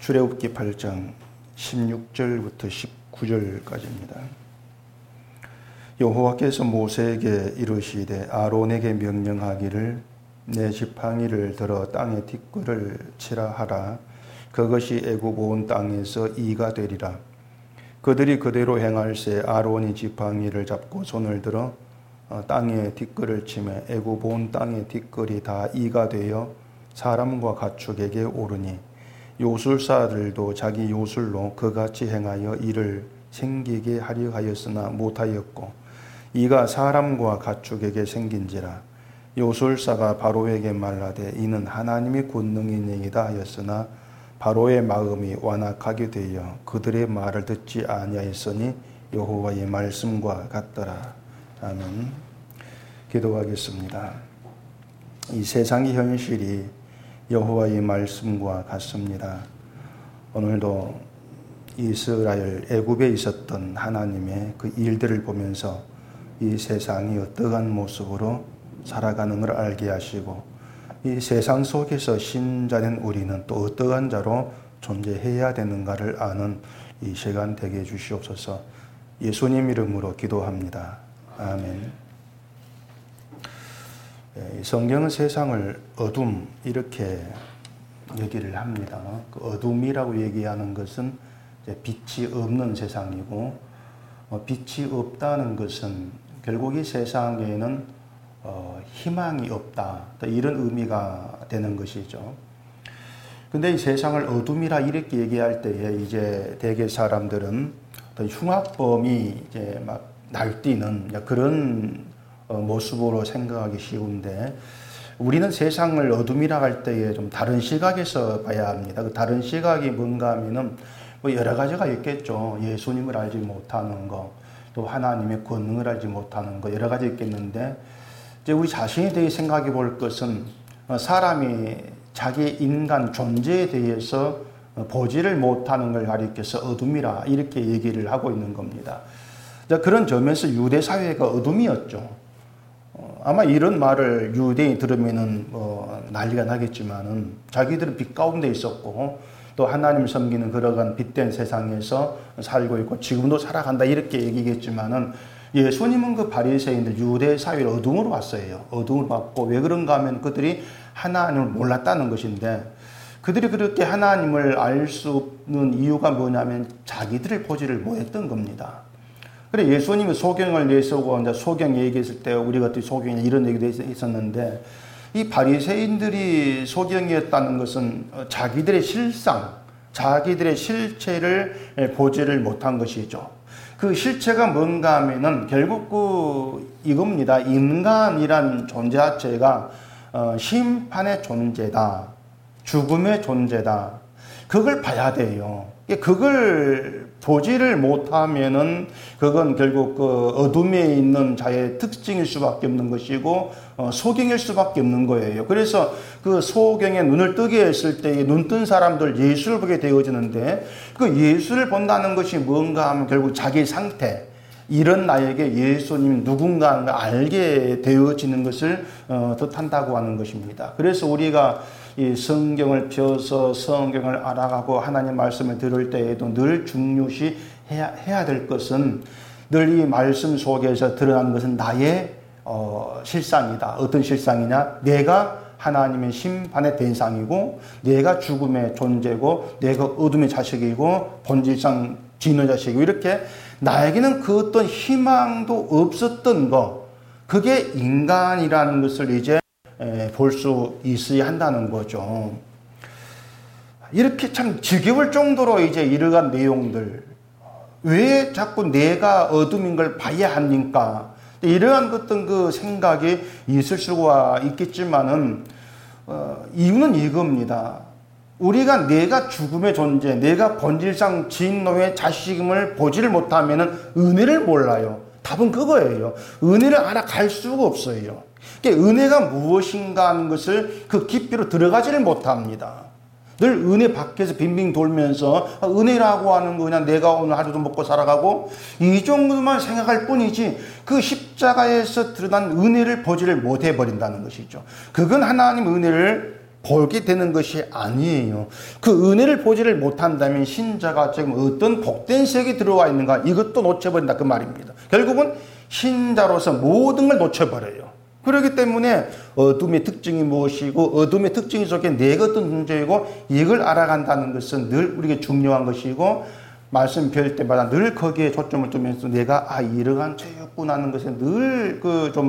출애굽기 8장 16절부터 19절까지입니다. 여호와께서 모세에게 이르시되 아론에게 명령하기를 내 지팡이를 들어 땅에 티끌을 치라 하라. 그것이 애굽 온 땅에서 이가 되리라. 그들이 그대로 행할세 아론이 지팡이를 잡고 손을 들어 땅에 티끌을 치매 애굽 온 땅의 티끌이 다 이가 되어 사람과 가축에게 오르니 요술사들도 자기 요술로 그같이 행하여 이를 생기게 하려 하였으나 못하였고 이가 사람과 가축에게 생긴지라. 요술사가 바로에게 말하되 이는 하나님의 권능이니이다 하였으나 바로의 마음이 완악하게 되어 그들의 말을 듣지 아니하였으니 여호와의 말씀과 같더라. 아멘. 기도하겠습니다. 이 세상의 현실이 여호와의 말씀과 같습니다. 오늘도 이스라엘 애굽에 있었던 하나님의 그 일들을 보면서 이 세상이 어떠한 모습으로 살아가는 걸 알게 하시고 이 세상 속에서 신자된 우리는 또 어떠한 자로 존재해야 되는가를 아는 이 시간 되게 해주시옵소서. 예수님 이름으로 기도합니다. 아멘. 성경은 세상을 어둠 이렇게 얘기를 합니다. 그 어둠이라고 얘기하는 것은 빛이 없는 세상이고 빛이 없다는 것은 결국 이 세상에는 희망이 없다 이런 의미가 되는 것이죠. 근데 이 세상을 어둠이라 이렇게 얘기할 때에 이제 대개 사람들은 흉악범이 이제 막 날뛰는 그런 모습으로 생각하기 쉬운데 우리는 세상을 어둠이라 할 때에 좀 다른 시각에서 봐야 합니다. 그 다른 시각이 뭔가 하면은 뭐 여러 가지가 있겠죠. 예수님을 알지 못하는 거, 또 하나님의 권능을 알지 못하는 거 여러 가지 있겠는데 이제 우리 자신에 대해 생각해 볼 것은 사람이 자기 인간 존재에 대해서 보지를 못하는 걸 가리켜서 어둠이라 이렇게 얘기를 하고 있는 겁니다. 그런 점에서 유대 사회가 어둠이었죠. 아마 이런 말을 유대인이 들으면은 난리가 나겠지만은 자기들은 빛 가운데 있었고 또 하나님을 섬기는 그러한 빛된 세상에서 살고 있고 지금도 살아간다 이렇게 얘기겠지만은 예수님은 그 바리새인들 유대 사회를 어둠으로 봤어요. 어둠을 봤고 왜 그런가 하면 그들이 하나님을 몰랐다는 것인데 그들이 그렇게 하나님을 알 수 없는 이유가 뭐냐면 자기들을 보지를 못했던 겁니다. 그래 예수님이 소경을 내세우고 이제 소경 얘기했을 때 우리 같은 소경이 이런 얘기도 있었는데 이 바리새인들이 소경이었다는 것은 자기들의 실상, 자기들의 실체를 보지를 못한 것이죠. 그 실체가 뭔가 하면은 결국 이겁니다. 인간이란 존재 자체가 심판의 존재다, 죽음의 존재다. 그걸 봐야 돼요. 그걸 보지를 못하면은 그건 결국 그 어둠에 있는 자의 특징일 수밖에 없는 것이고 소경일 수밖에 없는 거예요. 그래서 그 소경에 눈을 뜨게 했을 때 눈 뜬 사람들 예수를 보게 되어지는데 그 예수를 본다는 것이 뭔가 하면 결국 자기 상태 이런 나에게 예수님 누군가 알게 되어지는 것을 뜻한다고 하는 것입니다. 그래서 우리가 이 성경을 펴서 성경을 알아가고 하나님 말씀을 들을 때에도 늘 중요시 해야 될 것은 늘 이 말씀 속에서 드러나는 것은 나의 실상이다. 어떤 실상이냐? 내가 하나님의 심판의 대상이고 내가 죽음의 존재고 내가 어둠의 자식이고 본질상 진의 자식이고 이렇게 나에게는 그 어떤 희망도 없었던 것 그게 인간이라는 것을 이제 볼 수 있어야 한다는 거죠. 이렇게 참 지겨울 정도로 이제 이러한 내용들 왜 자꾸 내가 어둠인 걸 봐야 합니까? 이러한 어떤 그 생각이 있을 수가 있겠지만은 이유는 이겁니다. 우리가 내가 죽음의 존재, 내가 본질상 진노의 자식임을 보지를 못하면은 은혜를 몰라요. 답은 그거예요. 은혜를 알아갈 수가 없어요. 그러니까 은혜가 무엇인가 하는 것을 그 깊이로 들어가지를 못합니다. 늘 은혜 밖에서 빙빙 돌면서 은혜라고 하는 거 그냥 내가 오늘 하루도 먹고 살아가고 이 정도만 생각할 뿐이지 그 십자가에서 드러난 은혜를 보지를 못해버린다는 것이죠. 그건 하나님 은혜를 보게 되는 것이 아니에요. 그 은혜를 보지를 못한다면 신자가 지금 어떤 복된 세계에 들어와 있는가 이것도 놓쳐버린다 그 말입니다. 결국은 신자로서 모든 걸 놓쳐버려요. 그렇기 때문에 어둠의 특징이 무엇이고 어둠의 특징이 속에 내가 어떤 존재이고 이걸 알아간다는 것은 늘 우리에게 중요한 것이고 말씀 배울 때마다 늘 거기에 초점을 두면서 내가 이러한 죄였구나 하는 것에 늘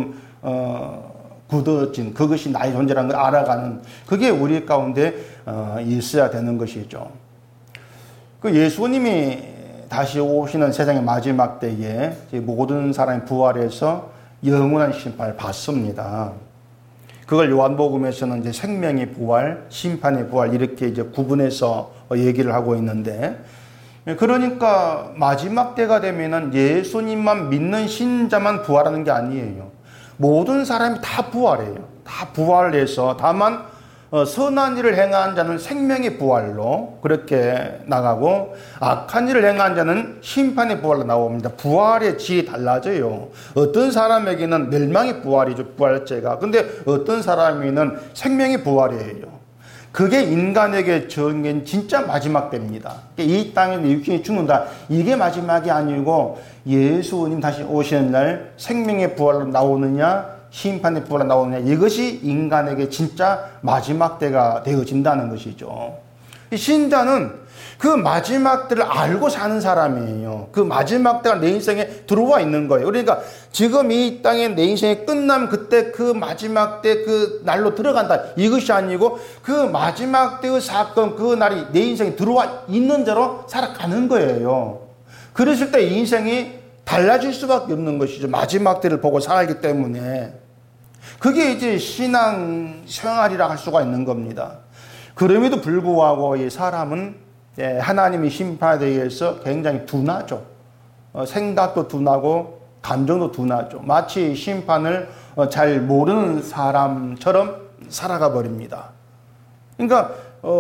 굳어진 그것이 나의 존재라는 걸 알아가는 그게 우리 가운데 있어야 되는 것이죠. 그 예수님이 다시 오시는 세상의 마지막 때에 모든 사람이 부활해서 영원한 심판을 받습니다. 그걸 요한복음에서는 이제 생명의 부활, 심판의 부활 이렇게 이제 구분해서 얘기를 하고 있는데, 그러니까 마지막 때가 되면은 예수님만 믿는 신자만 부활하는 게 아니에요. 모든 사람이 다 부활해요. 다 부활해서 다만 선한 일을 행한 자는 생명의 부활로 그렇게 나가고 악한 일을 행한 자는 심판의 부활로 나옵니다. 부활의 질이 달라져요. 어떤 사람에게는 멸망의 부활이죠. 부활제가. 근데 어떤 사람에게는 생명의 부활이에요. 그게 인간에게 정한 진짜 마지막 때입니다. 이 땅에 육신이 죽는다. 이게 마지막이 아니고 예수님 다시 오시는 날 생명의 부활로 나오느냐 심판의 부활로 나오느냐 이것이 인간에게 진짜 마지막 때가 되어진다는 것이죠. 신자는 그 마지막 때를 알고 사는 사람이에요. 그 마지막 때가 내 인생에 들어와 있는 거예요. 그러니까 지금 이 땅에 내 인생이 끝나면 그때 그 마지막 때 그 날로 들어간다 이것이 아니고 그 마지막 때의 사건 그 날이 내 인생에 들어와 있는 대로 살아가는 거예요. 그랬을 때 인생이 달라질 수밖에 없는 것이죠. 마지막 때를 보고 살기 때문에. 그게 이제 신앙 생활이라 할 수가 있는 겁니다. 그럼에도 불구하고 이 사람은 하나님의 심판에 대해서 굉장히 둔하죠. 생각도 둔하고 감정도 둔하죠. 마치 심판을 잘 모르는 사람처럼 살아가 버립니다. 그러니까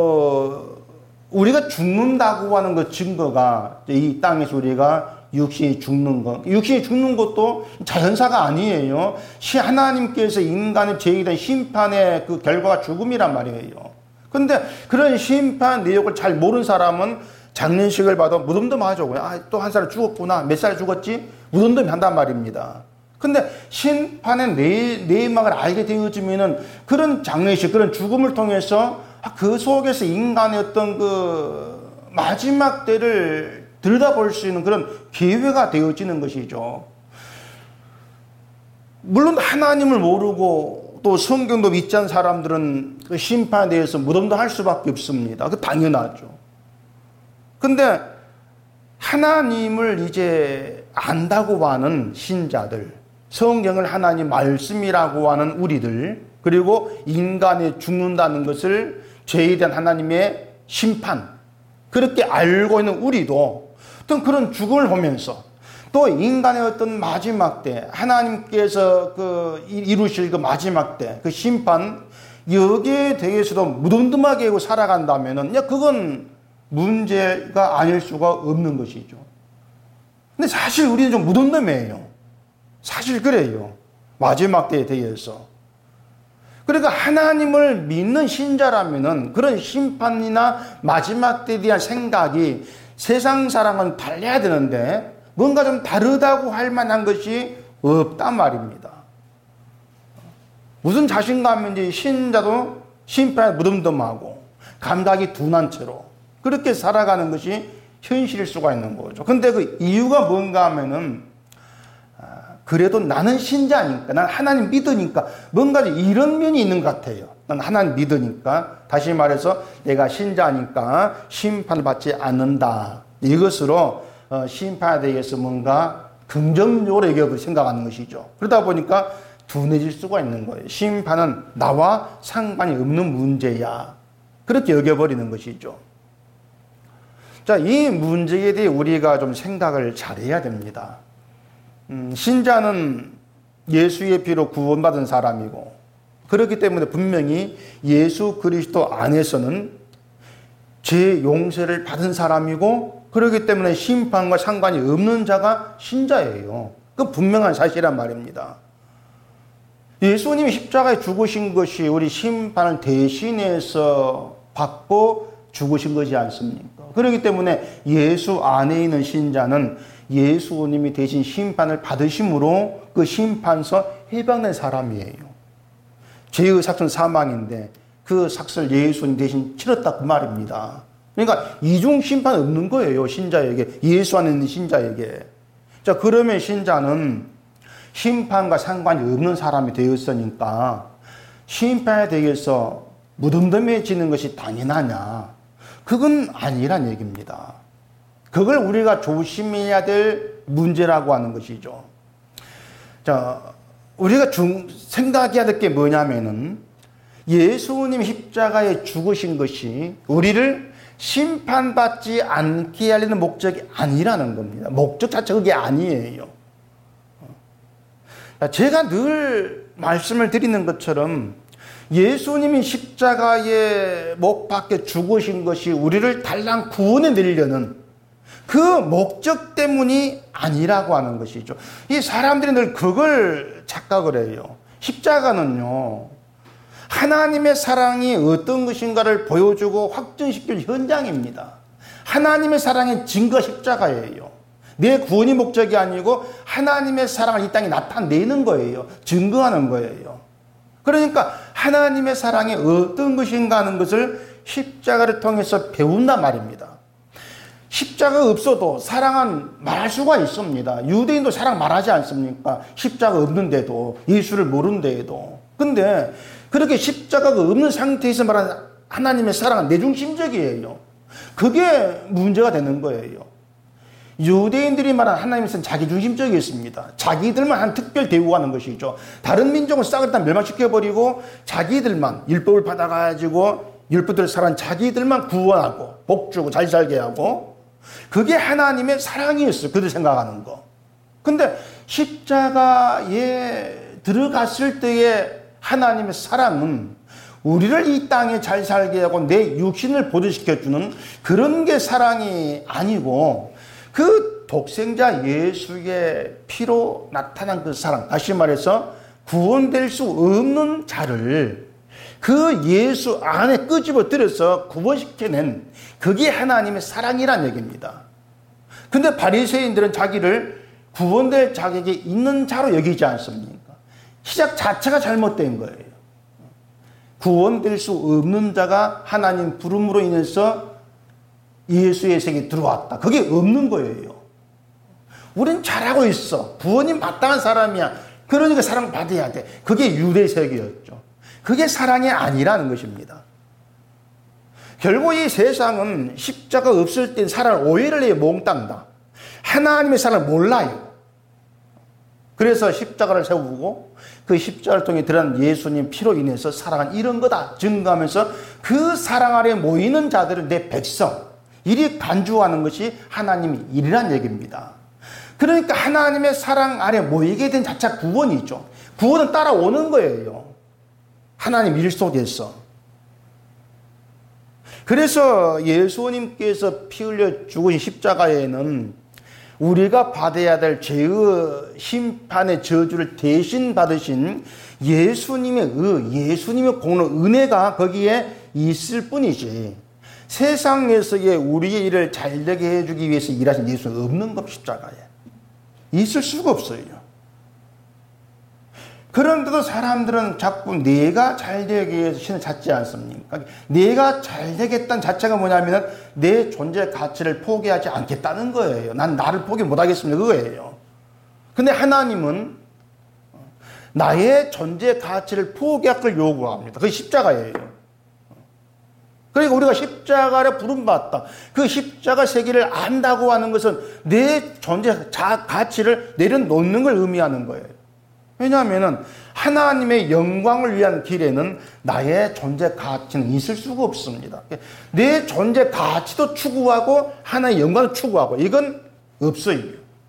우리가 죽는다고 하는 그 증거가 이 땅에서 우리가 육신이 죽는 것. 육신이 죽는 것도 자연사가 아니에요. 하나님께서 인간의 죄에 대한 심판의 그 결과가 죽음이란 말이에요. 근데 그런 심판 내용을 잘 모르는 사람은 장례식을 봐도 무덤덤하죠. 또 한 사람 죽었구나. 몇 살 죽었지? 무덤덤이 한단 말입니다. 근데 심판의 내막을 알게 되어지면은 그런 장례식, 그런 죽음을 통해서 그 속에서 인간의 어떤 그 마지막 때를 들여다볼 수 있는 그런 기회가 되어지는 것이죠. 물론 하나님을 모르고 또 성경도 믿지 않는 사람들은 그 심판에 대해서 무덤덤할 수밖에 없습니다. 그 당연하죠. 근데 하나님을 이제 안다고 하는 신자들, 성경을 하나님 말씀이라고 하는 우리들, 그리고 인간이 죽는다는 것을 죄에 대한 하나님의 심판, 그렇게 알고 있는 우리도 어떤 그런 죽음을 보면서 또 인간의 어떤 마지막 때, 하나님께서 이루실 그 마지막 때, 그 심판, 여기에 대해서도 무덤덤하게 살아간다면은, 그건 문제가 아닐 수가 없는 것이죠. 근데 사실 우리는 좀 무덤덤해요. 사실 그래요. 마지막 때에 대해서. 그러니까 하나님을 믿는 신자라면은 그런 심판이나 마지막 때에 대한 생각이 세상 사람은 달라야 되는데 뭔가 좀 다르다고 할 만한 것이 없단 말입니다. 무슨 자신감인지 신자도 심판에 무덤덤하고 감각이 둔한 채로 그렇게 살아가는 것이 현실일 수가 있는 거죠. 근데 그 이유가 뭔가 하면은 그래도 나는 신자니까, 난 하나님 믿으니까 뭔가 이런 면이 있는 것 같아요. 난 하나님 믿으니까, 다시 말해서 내가 신자니까 심판을 받지 않는다. 이것으로 심판에 대해서 뭔가 긍정적으로 생각하는 것이죠. 그러다 보니까 둔해질 수가 있는 거예요. 심판은 나와 상관이 없는 문제야. 그렇게 여겨버리는 것이죠. 자, 이 문제에 대해 우리가 좀 생각을 잘해야 됩니다. 신자는 예수의 피로 구원받은 사람이고 그렇기 때문에 분명히 예수 그리스도 안에서는 죄 용서를 받은 사람이고 그렇기 때문에 심판과 상관이 없는 자가 신자예요. 그 분명한 사실이란 말입니다. 예수님이 십자가에 죽으신 것이 우리 심판을 대신해서 받고 죽으신 것이 않습니까? 그렇기 때문에 예수 안에 있는 신자는 예수님이 대신 심판을 받으심으로 그 심판서 해방된 사람이에요. 죄의 삭은 사망인데 그 삭을 예수님 대신 치렀다 그 말입니다. 그러니까 이중 심판 없는 거예요. 신자에게, 예수 안에 있는 신자에게. 자, 그러면 신자는 심판과 상관이 없는 사람이 되었으니까 심판에 대해서 무덤덤해지는 것이 당연하냐? 그건 아니란 얘기입니다. 그걸 우리가 조심해야 될 문제라고 하는 것이죠. 자, 우리가 생각해야 될 게 뭐냐면은 예수님 십자가에 죽으신 것이 우리를 심판받지 않게 하려는 목적이 아니라는 겁니다. 목적 자체가 그게 아니에요. 제가 늘 말씀을 드리는 것처럼 예수님이 십자가에 못 박혀 죽으신 것이 우리를 달랑 구원해 드리려는 그 목적 때문이 아니라고 하는 것이죠. 이 사람들이 늘 그걸 착각을 해요. 십자가는요, 하나님의 사랑이 어떤 것인가를 보여주고 확증시킬 현장입니다. 하나님의 사랑의 증거 십자가예요. 내 구원이 목적이 아니고 하나님의 사랑을 이 땅에 나타내는 거예요. 증거하는 거예요. 그러니까 하나님의 사랑이 어떤 것인가 하는 것을 십자가를 통해서 배운단 말입니다. 십자가가 없어도 사랑은 말할 수가 있습니다. 유대인도 사랑 말하지 않습니까? 십자가 없는데도, 예수를 모르는데도. 근데 그렇게 십자가가 없는 상태에서 말하는 하나님의 사랑은 내중심적이에요. 그게 문제가 되는 거예요. 유대인들이 말하는 하나님의 사랑은 자기중심적이었습니다. 자기들만 한 특별 대우하는 것이죠. 다른 민족은 싹을 다 멸망시켜버리고 자기들만 율법을 받아가지고 율법대로 살아는 자기들만 구원하고 복주고 잘 살게 하고, 그게 하나님의 사랑이었어요. 그들 생각하는 거. 근데 십자가에 들어갔을 때의 하나님의 사랑은 우리를 이 땅에 잘 살게 하고 내 육신을 보존시켜주는 그런 게 사랑이 아니고, 그 독생자 예수의 피로 나타난 그 사랑, 다시 말해서 구원될 수 없는 자를 그 예수 안에 끄집어들여서 구원시켜낸 그게 하나님의 사랑이란 얘기입니다. 근데 바리새인들은 자기를 구원될 자격이 있는 자로 여기지 않습니까? 시작 자체가 잘못된 거예요. 구원될 수 없는 자가 하나님 부름으로 인해서 예수의 세계에 들어왔다. 그게 없는 거예요. 우린 잘하고 있어. 구원이 마땅한 사람이야. 그러니까 사랑받아야 돼. 그게 유대 세계였죠. 그게 사랑이 아니라는 것입니다. 결국 이 세상은 십자가 없을 땐 사랑을 오해를 해요. 몽땅 다. 하나님의 사랑을 몰라요. 그래서 십자가를 세우고 그 십자가를 통해 드러난 예수님 피로 인해서 사랑은 이런 거다 증거하면서 그 사랑 아래 모이는 자들은 내 백성, 이리 간주하는 것이 하나님의 일이란 얘기입니다. 그러니까 하나님의 사랑 아래 모이게 된 자체가 구원이죠. 구원은 따라오는 거예요. 하나님 일 속에서. 그래서 예수님께서 피 흘려 죽으신 십자가에는 우리가 받아야 될 죄의 심판의 저주를 대신 받으신 예수님의 예수님의 공로, 은혜가 거기에 있을 뿐이지, 세상에서의 우리의 일을 잘되게 해주기 위해서 일하신 예수는 없는 것, 십자가에. 있을 수가 없어요. 그런데도 사람들은 자꾸 내가 잘되기 위해서 신을 찾지 않습니까? 내가 잘되겠다는 자체가 뭐냐면 내 존재 가치를 포기하지 않겠다는 거예요. 난 나를 포기 못하겠습니다. 그거예요. 근데 하나님은 나의 존재 가치를 포기할 걸 요구합니다. 그게 십자가예요. 그러니까 우리가 십자가를 부름받았다. 그 십자가 세계를 안다고 하는 것은 내 존재 가치를 내려놓는 걸 의미하는 거예요. 왜냐하면 하나님의 영광을 위한 길에는 나의 존재 가치는 있을 수가 없습니다. 내 존재 가치도 추구하고 하나의 영광을 추구하고 이건 없어요.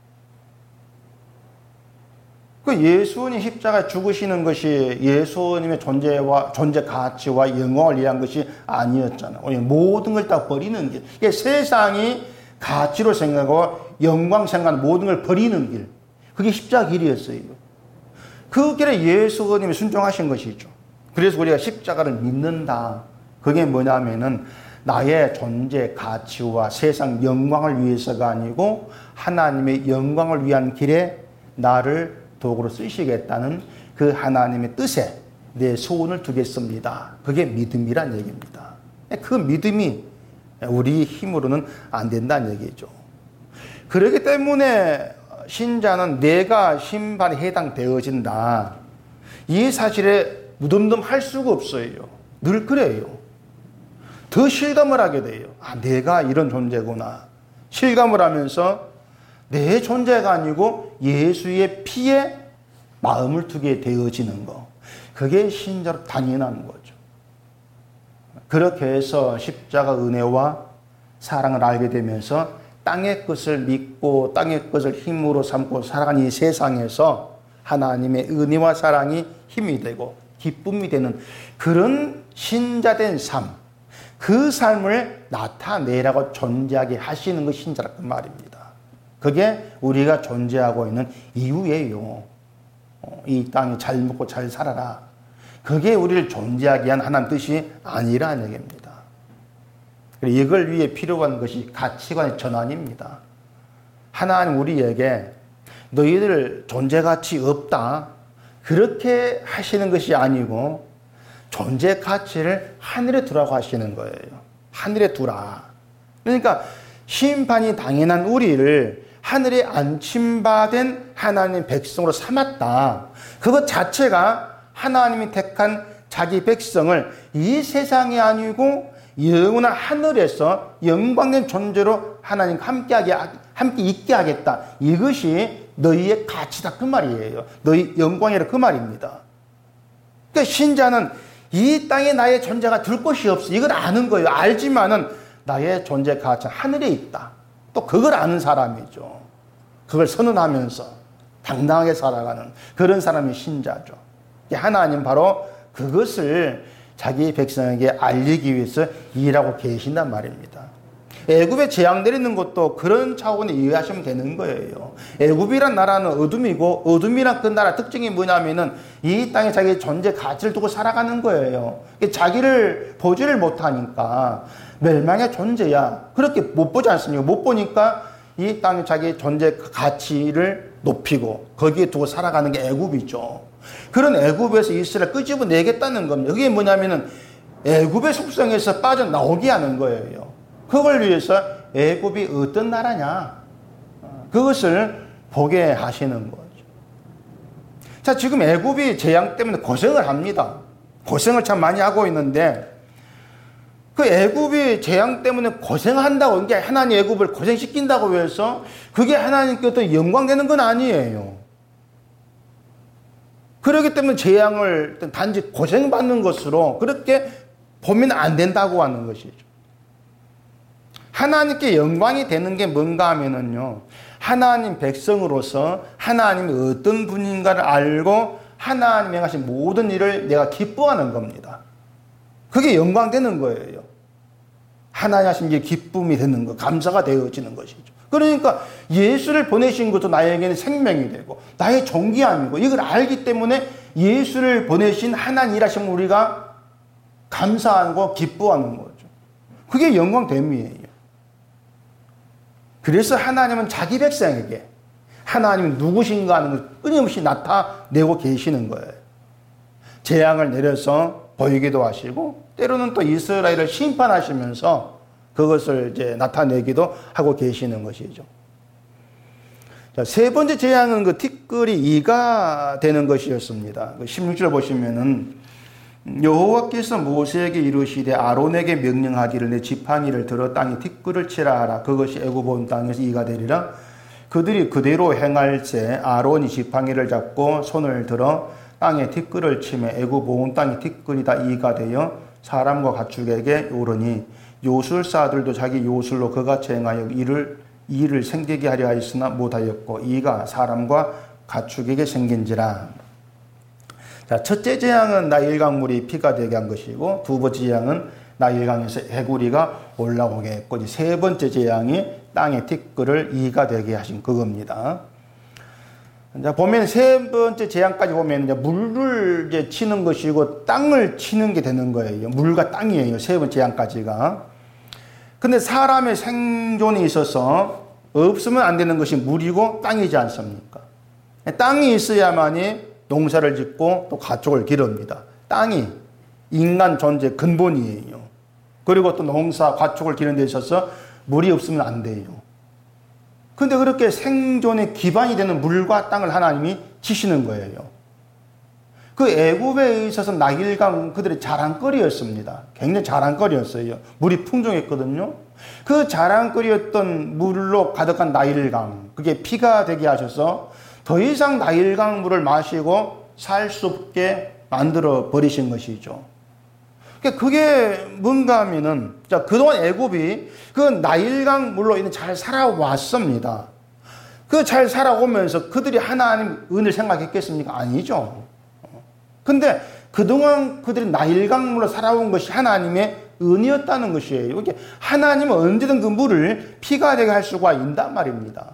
그 예수님 십자가에 죽으시는 것이 예수님의 존재 가치와 영광을 위한 것이 아니었잖아요. 모든 걸 다 버리는 길. 이게 세상이 가치로 생각하고 영광 생각하는 모든 걸 버리는 길. 그게 십자가 길이었어요. 그 길에 예수님이 순종하신 것이죠. 그래서 우리가 십자가를 믿는다. 그게 뭐냐면은 나의 존재 가치와 세상 영광을 위해서가 아니고 하나님의 영광을 위한 길에 나를 도구로 쓰시겠다는 그 하나님의 뜻에 내 소원을 두겠습니다. 그게 믿음이란 얘기입니다. 그 믿음이 우리 힘으로는 안 된다는 얘기죠. 그렇기 때문에 신자는 내가 심판에 해당되어진다. 이 사실에 무덤덤할 수가 없어요. 늘 그래요. 더 실감을 하게 돼요. 내가 이런 존재구나. 실감을 하면서 내 존재가 아니고 예수의 피에 마음을 두게 되어지는 거. 그게 신자로 당연한 거죠. 그렇게 해서 십자가 은혜와 사랑을 알게 되면서 땅의 것을 믿고 땅의 것을 힘으로 삼고 살아가는 이 세상에서 하나님의 은혜와 사랑이 힘이 되고 기쁨이 되는 그런 신자된 삶, 그 삶을 나타내라고 존재하게 하시는 것이 신자라 그 말입니다. 그게 우리가 존재하고 있는 이유예요. 이 땅에 잘 먹고 잘 살아라. 그게 우리를 존재하게 한 하나님 뜻이 아니라는 얘기입니다. 이걸 위해 필요한 것이 가치관의 전환입니다. 하나님 우리에게 너희들 존재 가치 없다. 그렇게 하시는 것이 아니고 존재 가치를 하늘에 두라고 하시는 거예요. 하늘에 두라. 그러니까 심판이 당연한 우리를 하늘에 안침받은 하나님 백성으로 삼았다. 그것 자체가 하나님이 택한 자기 백성을 이 세상이 아니고 영원한 하늘에서 영광된 존재로 하나님과 함께 있게 하겠다. 이것이 너희의 가치다 그 말이에요. 너희 영광이라 그 말입니다. 그러니까 신자는 이 땅에 나의 존재가 둘 곳이 없어. 이걸 아는 거예요. 알지만은 나의 존재 가치는 하늘에 있다. 또 그걸 아는 사람이죠. 그걸 선언하면서 당당하게 살아가는 그런 사람이 신자죠. 하나님 바로 그것을 자기 백성에게 알리기 위해서 일하고 계신단 말입니다. 애굽에 재앙 내리는 것도 그런 차원에 이해하시면 되는 거예요. 애굽이란 나라는 어둠이고 어둠이란 그 나라 특징이 뭐냐면은 이 땅에 자기 존재 가치를 두고 살아가는 거예요. 자기를 보지를 못하니까 멸망의 존재야. 그렇게 못 보지 않습니까? 못 보니까 이 땅에 자기 존재 가치를 높이고 거기에 두고 살아가는 게 애굽이죠. 그런 애굽에서 이스라엘 끄집어내겠다는 겁니다. 그게 뭐냐면은 애굽의 속성에서 빠져나오게 하는 거예요. 그걸 위해서 애굽이 어떤 나라냐 그것을 보게 하시는 거죠. 자, 지금 애굽이 재앙 때문에 고생을 합니다. 고생을 참 많이 하고 있는데 그 애굽이 재앙 때문에 고생한다고 이게 하나님 애굽을 고생시킨다고 해서 그게 하나님께 어떤 영광되는 건 아니에요. 그렇기 때문에 재앙을 단지 고생받는 것으로 그렇게 보면 안 된다고 하는 것이죠. 하나님께 영광이 되는 게 뭔가 하면은요, 하나님 백성으로서 하나님이 어떤 분인가를 알고 하나님이 하신 모든 일을 내가 기뻐하는 겁니다. 그게 영광되는 거예요. 하나님 하신 게 기쁨이 되는 거, 감사가 되어지는 것이죠. 그러니까 예수를 보내신 것도 나에게는 생명이 되고 나의 존귀함이고 이걸 알기 때문에 예수를 보내신 하나님 일하시면 우리가 감사하고 기뻐하는 거죠. 그게 영광됨이에요. 그래서 하나님은 자기 백성에게 하나님은 누구신가 하는 걸 끊임없이 나타내고 계시는 거예요. 재앙을 내려서 보이기도 하시고 때로는 또 이스라엘을 심판하시면서 그것을 이제 나타내기도 하고 계시는 것이죠. 자, 세 번째 재앙은 그 티끌이 이가 되는 것이었습니다. 16절 보시면은 여호와께서 모세에게 이르시되 아론에게 명령하기를 내 지팡이를 들어 땅에 티끌을 치라 하라. 그것이 애굽 온 땅에서 이가 되리라. 그들이 그대로 행할세 아론이 지팡이를 잡고 손을 들어 땅에 티끌을 치매 애굽 온 땅에 티끌이 다 이가 되어 사람과 가축에게 오르니 요술사들도 자기 요술로 그같이 행하여 이를 생기게 하려 하였으나 못하였고 이가 사람과 가축에게 생긴지라. 자, 첫째 재앙은 나일강물이 피가 되게 한 것이고 두 번째 재앙은 나일강에서 해구리가 올라오게 했고 세 번째 재앙이 땅의 티끌을 이가 되게 하신 그겁니다. 이제 보면 세 번째 재앙까지 보면 이제 물을 이제 치는 것이고 땅을 치는 게 되는 거예요. 물과 땅이에요. 세 번째 재앙까지가. 근데 사람의 생존에 있어서 없으면 안 되는 것이 물이고 땅이지 않습니까? 땅이 있어야만이 농사를 짓고 또 가축을 기릅니다. 땅이 인간 존재 근본이에요. 그리고 또 농사, 가축을 기르는 데 있어서 물이 없으면 안 돼요. 근데 그렇게 생존의 기반이 되는 물과 땅을 하나님이 치시는 거예요. 그 애굽에 있어서 나일강 그들의 자랑거리였습니다. 굉장히 자랑거리였어요. 물이 풍족했거든요. 그 자랑거리였던 물로 가득한 나일강, 그게 피가 되게 하셔서 더 이상 나일강 물을 마시고 살 수 없게 만들어 버리신 것이죠. 그게 뭔가 하면은, 자, 그동안 애굽이 그 나일강 물로 인해 잘 살아왔습니다. 그 잘 살아오면서 그들이 하나님 은혜를 생각했겠습니까? 아니죠. 근데 그동안 그들이 나일강 물로 살아온 것이 하나님의 은혜였다는 것이에요. 이게 하나님은 언제든 그 물을 피가 되게 할 수가 있단 말입니다.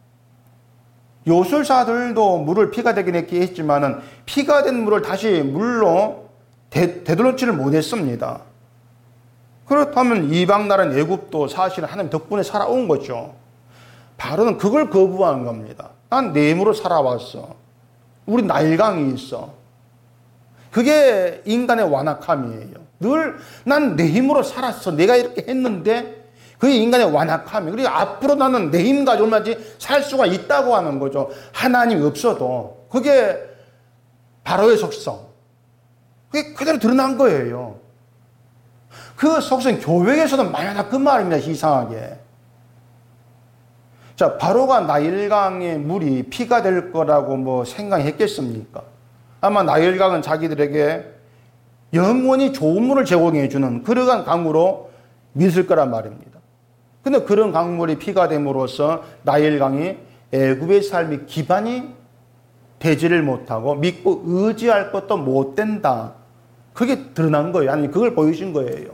요술사들도 물을 피가 되게 했지만은 피가 된 물을 다시 물로 되돌리지를 못했습니다. 그렇다면 이방 나라인 애굽도 사실은 하나님 덕분에 살아온 거죠. 바로는 그걸 거부하는 겁니다. 난 내 힘으로 살아왔어. 우리 나일강이 있어. 그게 인간의 완악함이에요. 늘 난 내 힘으로 살았어. 내가 이렇게 했는데 그게 인간의 완악함이에요. 그리고 앞으로 나는 내 힘 가지고 얼마든지 살 수가 있다고 하는 거죠. 하나님이 없어도. 그게 바로의 속성. 그게 그대로 드러난 거예요. 그 속성 교회에서도 많이 하나 그 말입니다. 이상하게. 자, 바로가 나일강의 물이 피가 될 거라고 뭐 생각했겠습니까? 아마 나일강은 자기들에게 영원히 좋은 물을 제공해 주는 그러한 강으로 믿을 거란 말입니다. 근데 그런 강물이 피가 됨으로써 나일강이 애굽의 삶의 기반이 되지를 못하고 믿고 의지할 것도 못 된다. 그게 드러난 거예요. 아니, 그걸 보여준 거예요.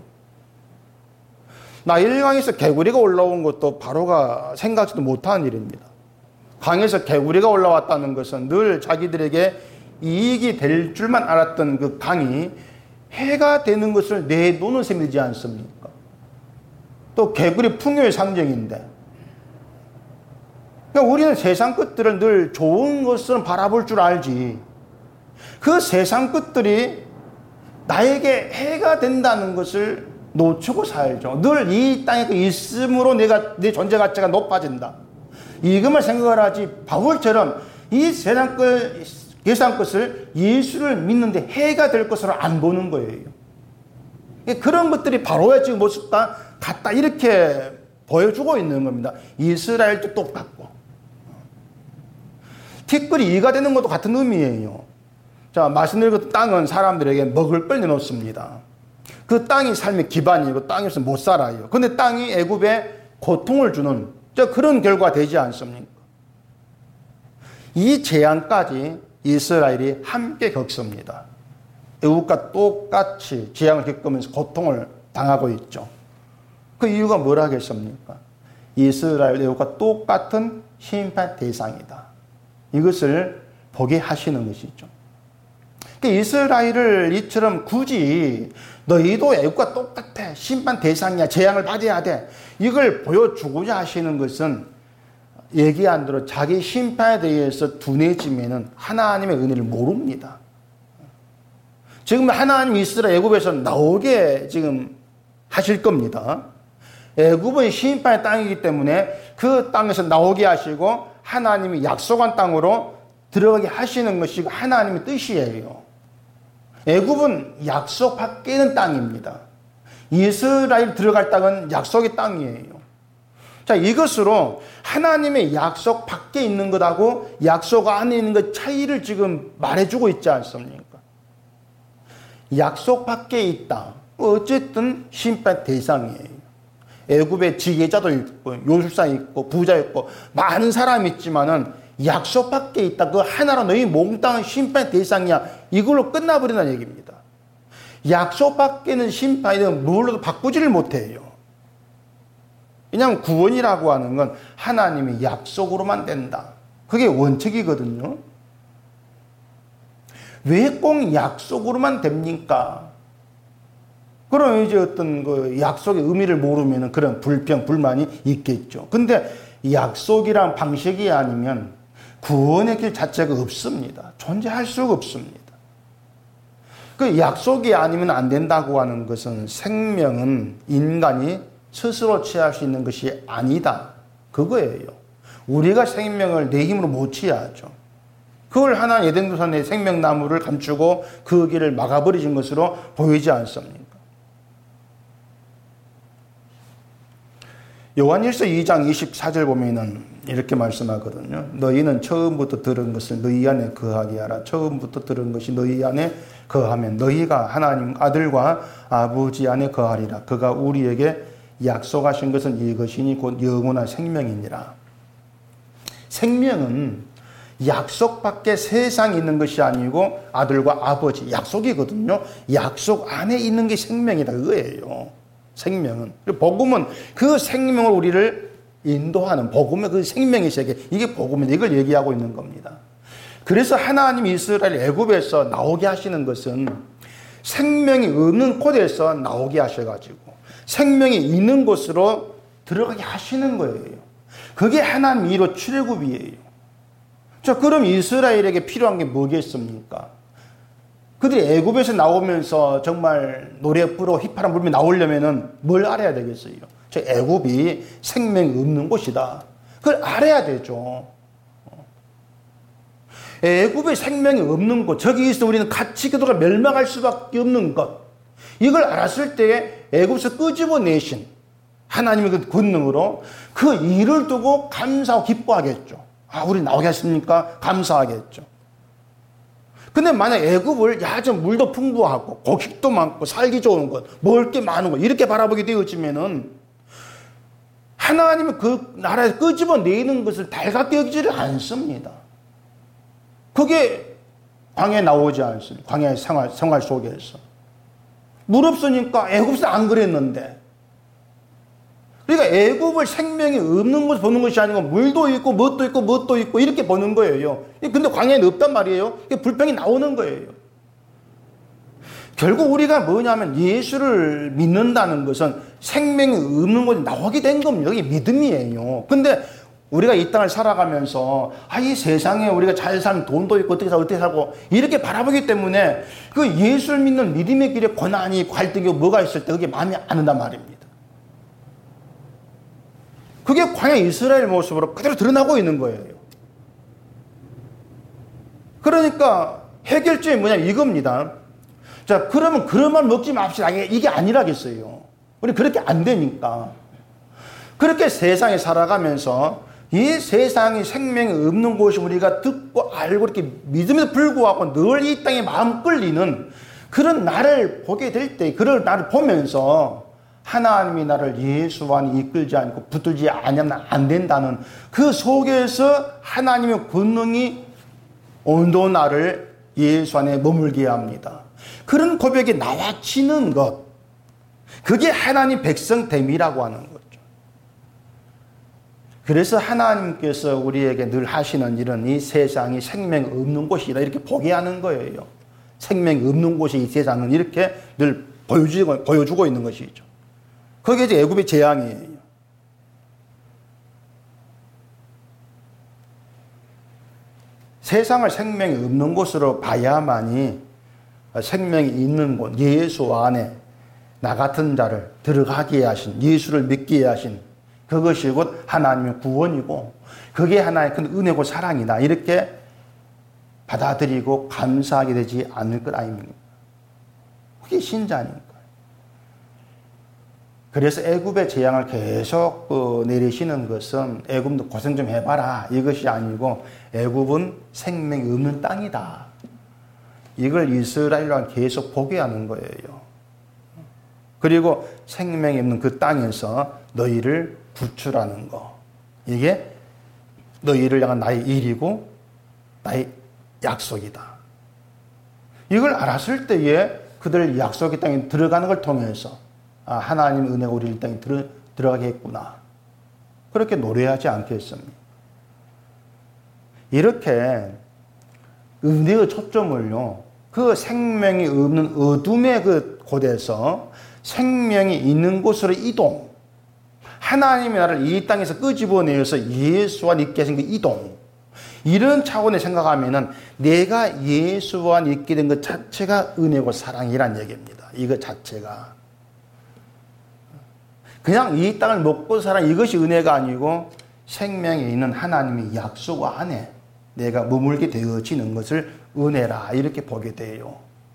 나일강에서 개구리가 올라온 것도 바로가 생각지도 못한 일입니다. 강에서 개구리가 올라왔다는 것은 늘 자기들에게 이익이 될 줄만 알았던 그 강이 해가 되는 것을 내놓는 셈이지 않습니까? 또 개구리 풍요의 상징인데. 그러니까 우리는 세상 것들을 늘 좋은 것을 바라볼 줄 알지. 그 세상 것들이 나에게 해가 된다는 것을 놓치고 살죠. 늘 이 땅에 있음으로 내 존재 가치가 높아진다. 이것만 생각을 하지 바울처럼 이 세상 것을 예수를 믿는데 해가 될 것으로 안 보는 거예요. 그런 것들이 바로의 지금 모습과 같다 이렇게 보여주고 있는 겁니다. 이스라엘도 똑같고. 티끌이 이가 되는 것도 같은 의미예요. 자, 말씀드린 것 땅은 사람들에게 먹을 걸 내놓습니다. 그 땅이 삶의 기반이고 땅에서 못 살아요. 근데 땅이 애굽에 고통을 주는 그런 결과가 되지 않습니까? 이 재앙까지 이스라엘이 함께 겪습니다. 애굽과 똑같이 재앙을 겪으면서 고통을 당하고 있죠. 그 이유가 뭐라겠습니까? 이스라엘 애굽과 똑같은 심판 대상이다. 이것을 보게 하시는 것이죠. 이스라엘을 이처럼 굳이 너희도 애굽과 똑같아. 심판 대상이야. 재앙을 받아야 돼. 이걸 보여주고자 하시는 것은 얘기한 대로 자기 심판에 대해서 둔해지면은 하나님의 은혜를 모릅니다. 지금 하나님 이스라엘 애굽에서 나오게 지금 하실 겁니다. 애굽은 심판의 땅이기 때문에 그 땅에서 나오게 하시고 하나님이 약속한 땅으로 들어가게 하시는 것이 하나님의 뜻이에요. 애굽은 약속 밖에 있는 땅입니다. 이스라엘 들어갈 땅은 약속의 땅이에요. 자, 이것으로 하나님의 약속 밖에 있는 것하고 약속 안에 있는 것 차이를 지금 말해주고 있지 않습니까? 약속 밖에 있다. 어쨌든 심판 대상이에요. 애굽에 지혜자도 있고 요술사 있고 부자 있고 많은 사람이 있지만은 약속 밖에 있다. 그 하나로 너희 몽땅은 심판 대상이야. 이걸로 끝나버린다는 얘기입니다. 약속 밖에는 심판이든 뭘로도 바꾸지를 못해요. 왜냐하면 구원이라고 하는 건 하나님의 약속으로만 된다. 그게 원칙이거든요. 왜 꼭 약속으로만 됩니까? 그럼 이제 어떤 그 약속의 의미를 모르면 그런 불평, 불만이 있겠죠. 근데 약속이란 방식이 아니면 구원의 길 자체가 없습니다. 존재할 수가 없습니다. 그 약속이 아니면 안 된다고 하는 것은 생명은 인간이 스스로 취할 수 있는 것이 아니다. 그거예요. 우리가 생명을 내 힘으로 못 취하죠. 그걸 하나 에덴 동산의 생명나무를 감추고 그 길을 막아버리신 것으로 보이지 않습니까? 요한일서 2장 24절 보면은 이렇게 말씀하거든요. 너희는 처음부터 들은 것을 너희 안에 거하게 하라. 처음부터 들은 것이 너희 안에 거하면 너희가 하나님 아들과 아버지 안에 거하리라. 그가 우리에게 약속하신 것은 이것이니 곧 영원한 생명이니라. 생명은 약속 밖에 세상에 있는 것이 아니고 아들과 아버지 약속이거든요. 약속 안에 있는 게 생명이다. 그거예요. 생명은. 복음은 그 생명을 우리를 인도하는 복음의 그 생명의 세계. 이게 복음이다. 이걸 얘기하고 있는 겁니다. 그래서 하나님이 이스라엘 애굽에서 나오게 하시는 것은 생명이 없는 곳에서 나오게 하셔가지고 생명이 있는 곳으로 들어가게 하시는 거예요. 그게 하나님 이로 출애굽이에요. 자, 그럼 이스라엘에게 필요한 게 뭐겠습니까? 그들이 애굽에서 나오면서 정말 노래 부르고 휘파람 불며 나오려면은 뭘 알아야 되겠어요? 저 애굽이 생명이 없는 곳이다. 그걸 알아야 되죠. 애굽에 생명이 없는 곳, 저기서 우리는 같이 그들과 멸망할 수밖에 없는 것. 이걸 알았을 때 애굽에서 끄집어내신 하나님의 그 권능으로 그 일을 두고 감사하고 기뻐하겠죠. 아, 우리 나오게 했습니까? 감사하겠죠. 근데 만약 애굽을 좀 물도 풍부하고 곡식도 많고 살기 좋은 것, 먹을 게 많은 것 이렇게 바라보게 되어지면은 하나님은 그 나라에서 끄집어내는 것을 달갑게 여기지를 않습니다. 그게 광야에 나오지 않습니다. 광야의 생활 속에서. 물 없으니까 애굽에서 안 그랬는데. 그러니까 애굽을 생명이 없는 곳을 보는 것이 아니고 물도 있고 뭣도 있고 뭣도 있고 이렇게 보는 거예요. 근데 광야에는 없단 말이에요. 불평이 나오는 거예요. 결국 우리가 뭐냐면 예수를 믿는다는 것은 생명이 없는 곳에 나오게 된 겁니다. 이게 믿음이에요. 근데 우리가 이 땅을 살아가면서 이 세상에 우리가 잘 살면 돈도 있고 어떻게 살고 이렇게 바라보기 때문에 그 예수를 믿는 믿음의 길에 고난이 갈등이 뭐가 있을 때 그게 마음에 안 든단 말입니다. 그게 광야 이스라엘 모습으로 그대로 드러나고 있는 거예요. 그러니까 해결점이 뭐냐면 이겁니다. 자, 그러면 그런만 먹지 맙시다. 이게 아니라겠어요. 우리 그렇게 안 되니까. 그렇게 세상에 살아가면서 이 세상이 생명이 없는 곳이 우리가 듣고 알고 이렇게 믿음에도 불구하고 늘 이 땅에 마음 끌리는 그런 나를 보게 될 때, 그런 나를 보면서 하나님이 나를 예수 안에 이끌지 않고 붙들지 않으면 안 된다는 그 속에서 하나님의 권능이 온도 나를 예수 안에 머물게 합니다. 그런 고백이 나와지는 것, 그게 하나님 백성됨이라고 하는 거죠. 그래서 하나님께서 우리에게 늘 하시는 일은 이 세상이 생명 없는 곳이다 이렇게 보게 하는 거예요. 생명이 없는 곳이 이 세상은 이렇게 늘 보여주고 있는 것이죠. 그게 이제 애굽의 재앙이에요. 세상을 생명이 없는 곳으로 봐야만이 생명이 있는 곳, 예수 안에 나 같은 자를 들어가게 하신, 예수를 믿게 하신 그것이 곧 하나님의 구원이고 그게 하나의 큰 은혜고 사랑이다. 이렇게 받아들이고 감사하게 되지 않을 것 아닙니까? 그게 신자니까. 그래서 애굽의 재앙을 계속 내리시는 것은 애굽도 고생 좀 해봐라 이것이 아니고 애굽은 생명이 없는 땅이다. 이걸 이스라엘과 계속 보게 하는 거예요. 그리고 생명이 없는 그 땅에서 너희를 구출하는 거. 이게 너희를 향한 나의 일이고 나의 약속이다. 이걸 알았을 때에 그들 약속의 땅에 들어가는 걸 통해서 하나님의 은혜가 우리 땅에 들어가게 했구나. 그렇게 노래하지 않겠습니까? 이렇게 은혜의 초점을요, 그 생명이 없는 어둠의 그 곳에서 생명이 있는 곳으로 이동, 하나님이 나를 이 땅에서 끄집어내어서 예수와 있게 하신 그 이동, 이런 차원에 생각하면은 내가 예수와 있게 된 것 자체가 은혜고 사랑이란 얘기입니다. 이것 자체가. 그냥 이 땅을 먹고 살아 이것이 은혜가 아니고 생명에 있는 하나님의 약속 안에 내가 머물게 되어지는 것을 은혜라 이렇게 보게 돼요.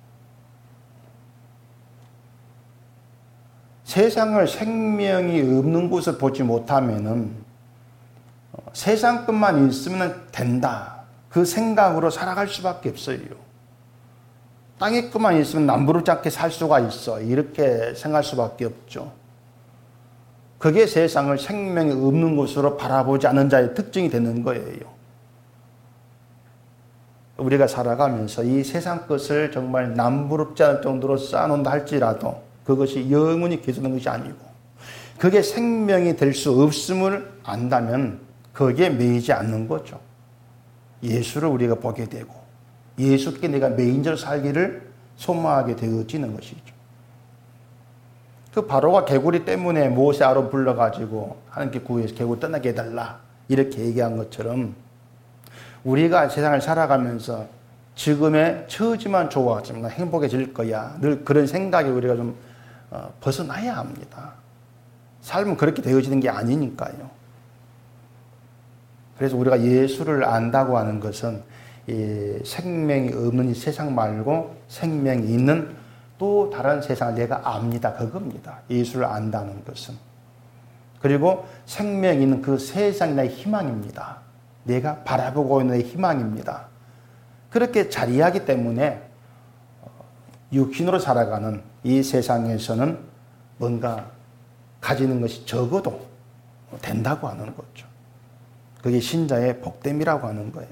세상을 생명이 없는 곳을 보지 못하면은 세상 것만 있으면 된다. 그 생각으로 살아갈 수밖에 없어요. 땅에 것만 있으면 남부럽지 않게 살 수가 있어. 이렇게 생각할 수밖에 없죠. 그게 세상을 생명이 없는 곳으로 바라보지 않는 자의 특징이 되는 거예요. 우리가 살아가면서 이 세상 것을 정말 남부럽지 않을 정도로 쌓아놓는다 할지라도 그것이 영원히 계속되는 것이 아니고 그게 생명이 될 수 없음을 안다면 거기에 매이지 않는 거죠. 예수를 우리가 보게 되고 예수께 내가 매인자로 살기를 소망하게 되어지는 것이죠. 그 바로가 개구리 때문에 모세 아론 불러가지고 하나님께 구해서 개구리 떠나게 해달라 이렇게 얘기한 것처럼 우리가 세상을 살아가면서 지금의 처지만 좋아지면 나 행복해질 거야. 늘 그런 생각에 우리가 좀 벗어나야 합니다. 삶은 그렇게 되어지는 게 아니니까요. 그래서 우리가 예수를 안다고 하는 것은 이 생명이 없는 이 세상 말고 생명이 있는 또 다른 세상을 내가 압니다. 그겁니다. 예수를 안다는 것은. 그리고 생명이 있는 그 세상이 나의 희망입니다. 내가 바라보고 있는 희망입니다. 그렇게 자리하기 때문에 육신으로 살아가는 이 세상에서는 뭔가 가지는 것이 적어도 된다고 하는 거죠. 그게 신자의 복됨이라고 하는 거예요.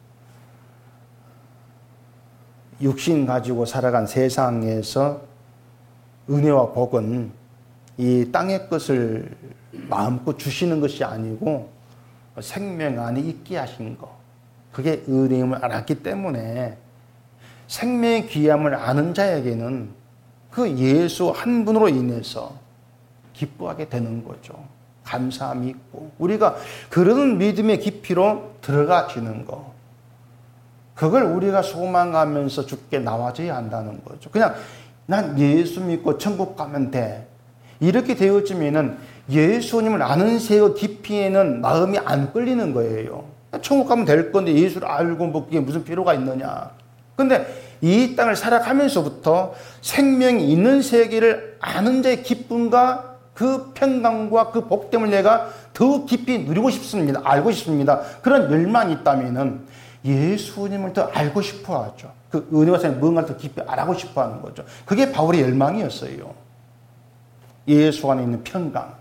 육신 가지고 살아간 세상에서 은혜와 복은 이 땅의 것을 마음껏 주시는 것이 아니고 생명 안에 있게 하신 것. 그게 은혜임을 알았기 때문에 생명의 귀함을 아는 자에게는 그 예수 한 분으로 인해서 기뻐하게 되는 거죠. 감사함이 있고 우리가 그런 믿음의 깊이로 들어가지는 거. 그걸 우리가 소망하면서 주께 나와줘야 한다는 거죠. 그냥 난 예수 믿고 천국 가면 돼. 이렇게 되어지면은 예수님을 아는 새의 깊이에는 마음이 안 끌리는 거예요. 천국 가면 될 건데 예수를 알고 뭐 그게 무슨 필요가 있느냐. 근데 이 땅을 살아가면서부터 생명이 있는 세계를 아는 자의 기쁨과 그 평강과 그 복됨을 내가 더 깊이 누리고 싶습니다. 알고 싶습니다. 그런 열망이 있다면은 예수님을 더 알고 싶어 하죠. 그 은혜와 사랑을 뭔가를 더 깊이 알아가고 싶어 하는 거죠. 그게 바울의 열망이었어요. 예수 안에 있는 평강.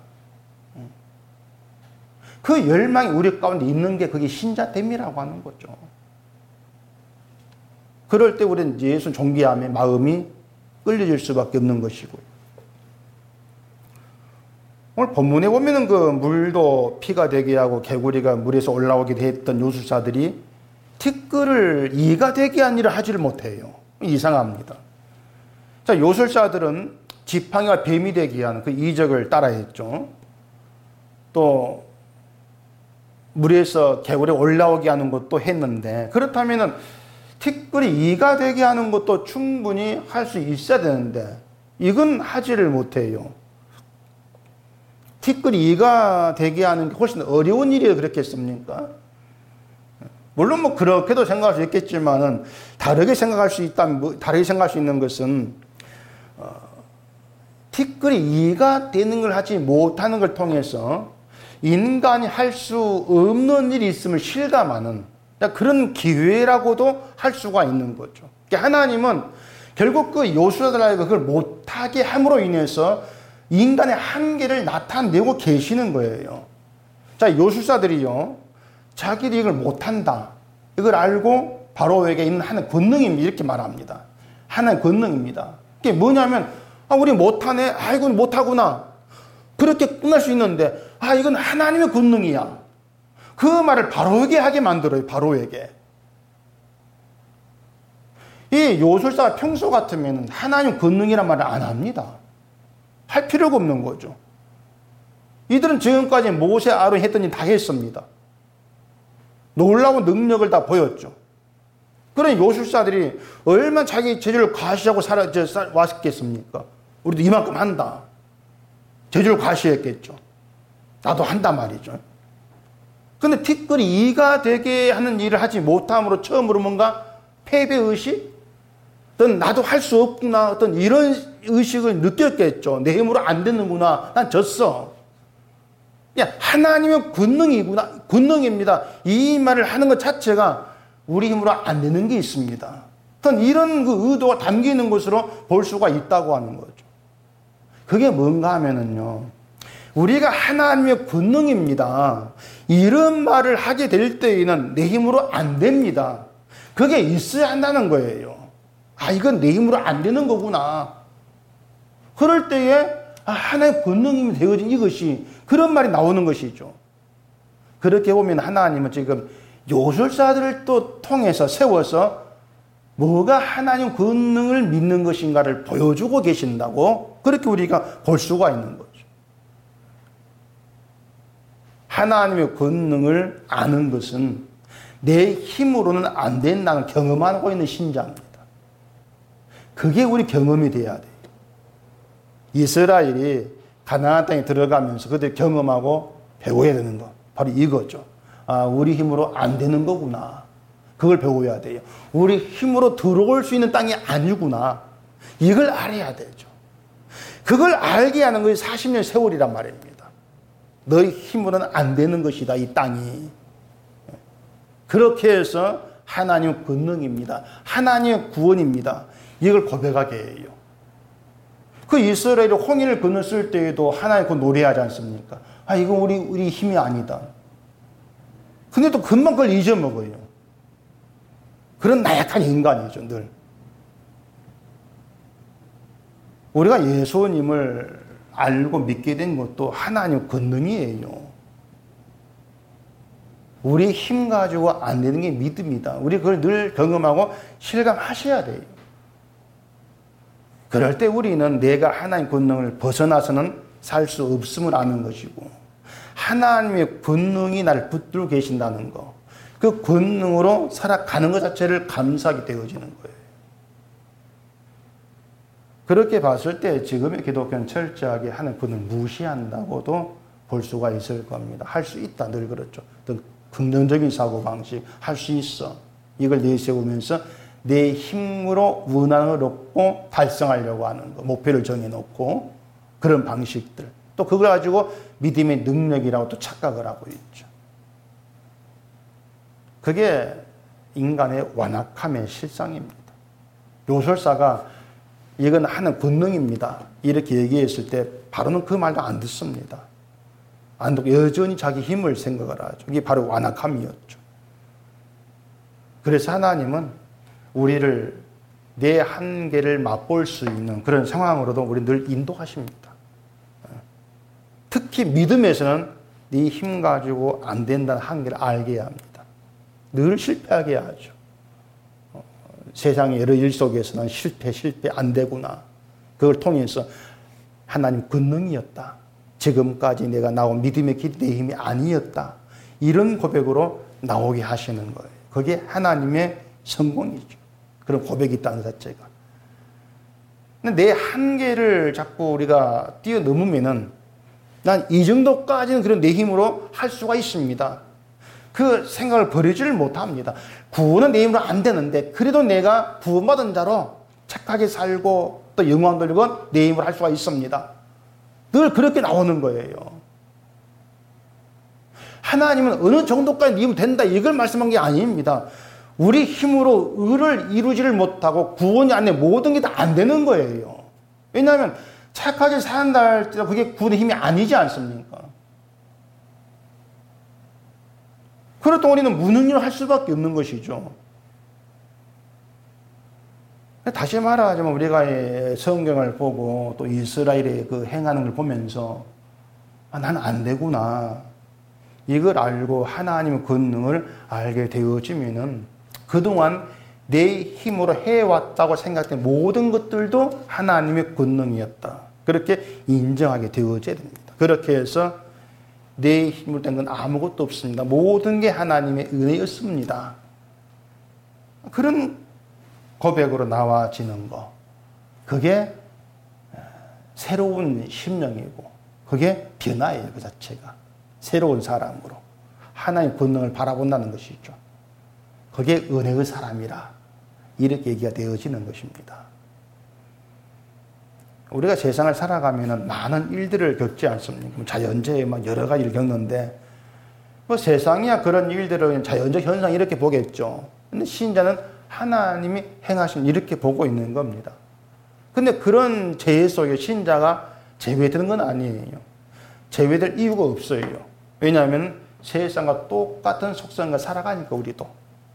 그 열망이 우리 가운데 있는 게 그게 신자됨이라고 하는 거죠. 그럴 때 우리는 예수 존귀함에 마음이 끌려질 수밖에 없는 것이고요. 오늘 본문에 보면은 그 물도 피가 되게 하고 개구리가 물에서 올라오게 했던 요술사들이 티끌을 이가 되게 한 일을 하지를 못해요. 이상합니다. 자, 요술사들은 지팡이와 뱀이 되게 하는 그 이적을 따라했죠. 또 물에서 개구리가 올라오게 하는 것도 했는데 그렇다면은 티끌이 이가 되게 하는 것도 충분히 할 수 있어야 되는데 이건 하지를 못해요. 티끌이 이가 되게 하는 게 훨씬 어려운 일이에요. 그렇겠습니까? 물론 뭐 그렇게도 생각할 수 있겠지만은 다르게 생각할 수 있다면 다르게 생각할 수 있는 것은 티끌이 이가 되는 걸 하지 못하는 걸 통해서 인간이 할 수 없는 일이 있음을 실감하는 그런 기회라고도 할 수가 있는 거죠. 그러니까 하나님은 결국 그 요술사들에게 그걸 못하게 함으로 인해서 인간의 한계를 나타내고 계시는 거예요. 자, 요술사들이요, 자기들이 이걸 못한다. 이걸 알고 바로에게 있는 하나의 권능입니다. 이렇게 말합니다. 하나의 권능입니다. 그게 뭐냐면, 우리 못하네? 이건 못하구나. 그렇게 끝날 수 있는데, 이건 하나님의 권능이야. 그 말을 바로에게 하게 만들어요. 바로에게. 이 요술사가 평소 같으면 하나님 권능이란 말을 안 합니다. 할 필요가 없는 거죠. 이들은 지금까지 모세, 아론이 했던 일 다 했습니다. 놀라운 능력을 다 보였죠. 그런 요술사들이 얼마나 자기 재주를 과시하고 왔겠습니까? 우리도 이만큼 한다. 재주를 과시했겠죠. 나도 한단 말이죠. 근데 티끌이 이가 되게 하는 일을 하지 못함으로 처음으로 뭔가 패배의식? 어떤 나도 할 수 없구나. 어떤 이런 의식을 느꼈겠죠. 내 힘으로 안 되는구나. 난 졌어. 야, 하나님은 권능이구나. 권능입니다. 이 말을 하는 것 자체가 우리 힘으로 안 되는 게 있습니다. 어떤 이런 그 의도가 담기는 것으로 볼 수가 있다고 하는 거죠. 그게 뭔가 하면은요. 우리가 하나님의 권능입니다. 이런 말을 하게 될 때에는 내 힘으로 안 됩니다. 그게 있어야 한다는 거예요. 아, 이건 내 힘으로 안 되는 거구나. 그럴 때에 하나의 권능이면 되어진 이것이 그런 말이 나오는 것이죠. 그렇게 보면 하나님은 지금 요술사들을 또 통해서 세워서 뭐가 하나님 권능을 믿는 것인가를 보여주고 계신다고 그렇게 우리가 볼 수가 있는 거죠. 하나님의 권능을 아는 것은 내 힘으로는 안 된다는 경험하고 있는 신자입니다. 그게 우리 경험이 돼야 돼요. 이스라엘이 가나안 땅에 들어가면서 그들 경험하고 배워야 되는 거 바로 이거죠. 아, 우리 힘으로 안 되는 거구나. 그걸 배워야 돼요. 우리 힘으로 들어올 수 있는 땅이 아니구나. 이걸 알아야 되죠. 그걸 알게 하는 것이 40년 세월이란 말입니다. 너희 힘으로는 안 되는 것이다, 이 땅이. 그렇게 해서 하나님의 권능입니다. 하나님의 구원입니다. 이걸 고백하게 해요. 그 이스라엘이 홍해를 건넜을 때에도 하나님 그 노래하지 않습니까? 아, 이건 우리 힘이 아니다. 근데 또 금방 그걸 잊어먹어요. 그런 나약한 인간이죠, 늘. 우리가 예수님을 알고 믿게 된 것도 하나님의 권능이에요. 우리 힘 가지고 안 되는 게 믿음이다. 우리 그걸 늘 경험하고 실감하셔야 돼요. 그럴 때 우리는 내가 하나님의 권능을 벗어나서는 살 수 없음을 아는 것이고 하나님의 권능이 나를 붙들고 계신다는 것, 그 권능으로 살아가는 것 자체를 감사하게 되어지는 거예요. 그렇게 봤을 때 지금의 기독교는 철저하게 하나님의 권능을 무시한다고도 볼 수가 있을 겁니다. 할 수 있다, 늘 그렇죠. 어떤 긍정적인 사고방식, 할 수 있어. 이걸 내세우면서 내 힘으로 원한을 얻고 달성하려고 하는 거, 목표를 정해놓고 그런 방식들. 또 그걸 가지고 믿음의 능력이라고 또 착각을 하고 있죠. 그게 인간의 완악함의 실상입니다. 요술사가 이건 하는 권능입니다. 이렇게 얘기했을 때 바로는 그 말도 안 듣습니다. 안 듣고 여전히 자기 힘을 생각을 하죠. 이게 바로 완악함이었죠. 그래서 하나님은 우리를 내 한계를 맛볼 수 있는 그런 상황으로도 우리 늘 인도하십니다. 특히 믿음에서는 네 힘 가지고 안 된다는 한계를 알게 해야 합니다. 늘 실패하게 하죠. 세상의 여러 일 속에서 난 실패 안 되구나. 그걸 통해서 하나님 권능이었다. 지금까지 내가 나온 믿음의 길 내 힘이 아니었다. 이런 고백으로 나오게 하시는 거예요. 그게 하나님의 성공이죠. 그런 고백이 있다는 자체가. 근데 내 한계를 자꾸 우리가 뛰어넘으면은 난 이 정도까지는 그런 내 힘으로 할 수가 있습니다. 그 생각을 버리지를 못합니다. 구원은 내 힘으로 안 되는데 그래도 내가 구원받은 자로 착하게 살고 또 영광 돌리고 내 힘으로 할 수가 있습니다. 늘 그렇게 나오는 거예요. 하나님은 어느 정도까지 네 힘으로 된다 이걸 말씀한 게 아닙니다. 우리 힘으로 의를 이루지를 못하고 구원이 안 돼 모든 게 다 안 되는 거예요. 왜냐하면 착하게 산다 할 때 그게 구원의 힘이 아니지 않습니까? 그렇다고 우리는 무능력을 할 수밖에 없는 것이죠. 다시 말하자면 우리가 성경을 보고 또 이스라엘의 그 행하는 걸 보면서 아, 나는 안 되구나. 이걸 알고 하나님의 권능을 알게 되어지면은 그동안 내 힘으로 해왔다고 생각된 모든 것들도 하나님의 권능이었다. 그렇게 인정하게 되어져야 됩니다. 그렇게 해서 내 힘으로 된 건 아무것도 없습니다. 모든 게 하나님의 은혜였습니다. 그런 고백으로 나와지는 거. 그게 새로운 심령이고 그게 변화예요. 그 자체가. 새로운 사람으로 하나님의 권능을 바라본다는 것이죠. 그게 은혜의 사람이라 이렇게 얘기가 되어지는 것입니다. 우리가 세상을 살아가면 많은 일들을 겪지 않습니까? 자연재해 막 여러 가지를 겪는데 뭐 세상이야 그런 일들을 자연적 현상 이렇게 보겠죠. 근데 신자는 하나님이 행하신 이렇게 보고 있는 겁니다. 근데 그런 재해 속에 신자가 제외되는 건 아니에요. 제외될 이유가 없어요. 왜냐하면 세상과 똑같은 속성과 살아가니까 우리도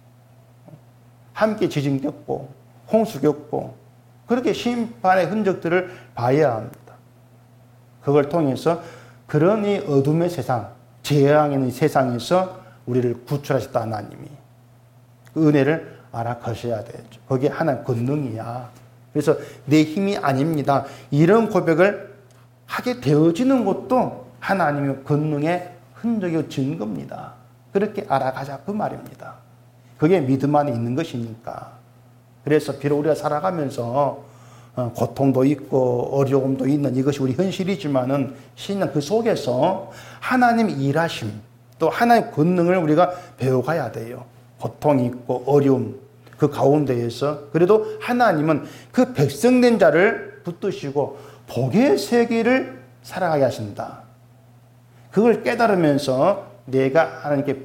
함께 지진 겪고 홍수 겪고 그렇게 심판의 흔적들을 봐야 합니다. 그걸 통해서 그런 이 어둠의 세상, 재앙의 있는 세상에서 우리를 구출하셨다 하나님이 그 은혜를 알아가셔야 되죠. 그게 하나님의 권능이야. 그래서 내 힘이 아닙니다. 이런 고백을 하게 되어지는 것도 하나님의 권능의 흔적의 증거입니다. 그렇게 알아가자 그 말입니다. 그게 믿음 안에 있는 것이니까. 그래서 비록 우리가 살아가면서 고통도 있고 어려움도 있는 이것이 우리 현실이지만은 신은 그 속에서 하나님 일하심 또 하나님의 권능을 우리가 배워가야 돼요. 고통이 있고 어려움 그 가운데에서 그래도 하나님은 그 백성된 자를 붙드시고 복의 세계를 살아가게 하신다. 그걸 깨달으면서 내가 하나님께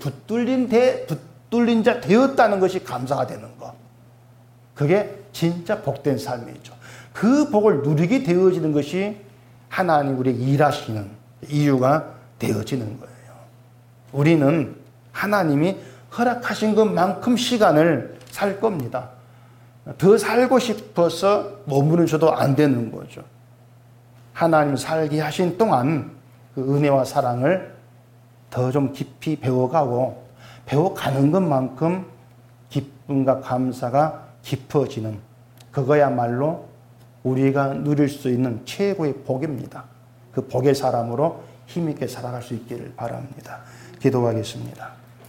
붙들린 자 되었다는 것이 감사가 되는 것. 그게 진짜 복된 삶이죠. 그 복을 누리게 되어지는 것이 하나님 우리에게 일하시는 이유가 되어지는 거예요. 우리는 하나님이 허락하신 것만큼 시간을 살 겁니다. 더 살고 싶어서 머무르셔도 안 되는 거죠. 하나님 살게 하신 동안 그 은혜와 사랑을 더 좀 깊이 배워가고 배워가는 것만큼 기쁨과 감사가 깊어지는 그거야말로 우리가 누릴 수 있는 최고의 복입니다. 그 복의 사람으로 힘있게 살아갈 수 있기를 바랍니다. 기도하겠습니다.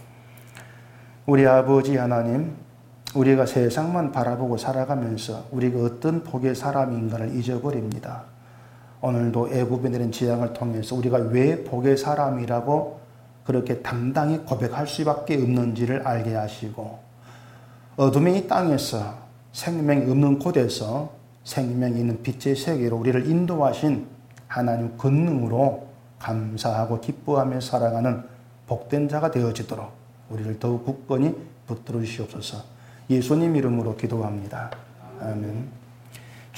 우리 아버지 하나님, 우리가 세상만 바라보고 살아가면서 우리가 어떤 복의 사람인가를 잊어버립니다. 오늘도 애굽에 내린 재앙을 통해서 우리가 왜 복의 사람이라고 그렇게 당당히 고백할 수밖에 없는지를 알게 하시고 어둠의 이 땅에서 생명이 없는 곳에서 생명이 있는 빛의 세계로 우리를 인도하신 하나님 권능으로 감사하고 기뻐하며 살아가는 복된 자가 되어지도록 우리를 더욱 굳건히 붙들어 주시옵소서. 예수님 이름으로 기도합니다. 아멘.